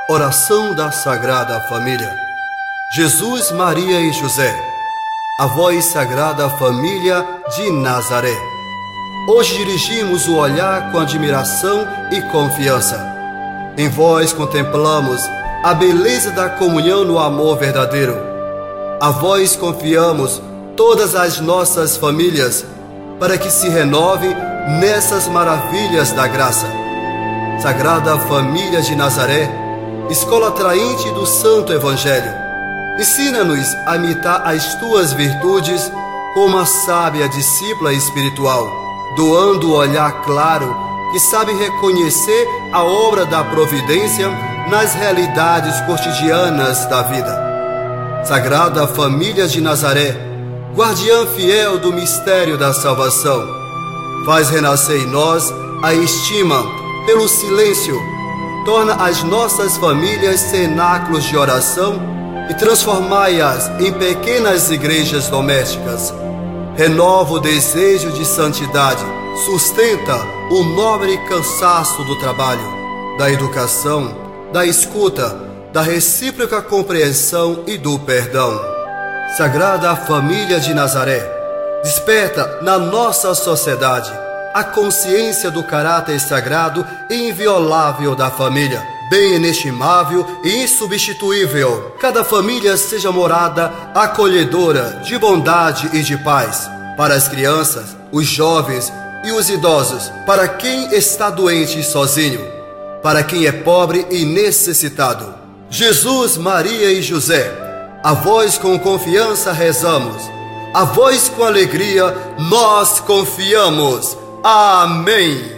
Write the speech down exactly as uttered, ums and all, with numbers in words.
Oração da Sagrada Família. Jesus, Maria e José, a vós, Sagrada Família de Nazaré. Hoje dirigimos o olhar com admiração e confiança. Em vós contemplamos a beleza da comunhão no amor verdadeiro. A vós confiamos todas as nossas famílias, para que se renove nessas maravilhas da graça. Sagrada Família de Nazaré, escola atraente do Santo Evangelho, ensina-nos a imitar as tuas virtudes como uma sábia discípula espiritual, doando o olhar claro que sabe reconhecer a obra da providência nas realidades cotidianas da vida. Sagrada Família de Nazaré, guardiã fiel do mistério da salvação, faz renascer em nós a estima pelo silêncio, torna as nossas famílias cenáculos de oração e transformai-as em pequenas igrejas domésticas. Renova o desejo de santidade, sustenta o nobre cansaço do trabalho, da educação, da escuta, da recíproca compreensão e do perdão. Sagrada Família de Nazaré, desperta na nossa sociedade a consciência do caráter sagrado e inviolável da família, bem inestimável e insubstituível. Cada família seja morada acolhedora de bondade e de paz, para as crianças, os jovens e os idosos, para quem está doente e sozinho, para quem é pobre e necessitado. Jesus, Maria e José, a vós com confiança rezamos, a vós com alegria nós confiamos. Amém.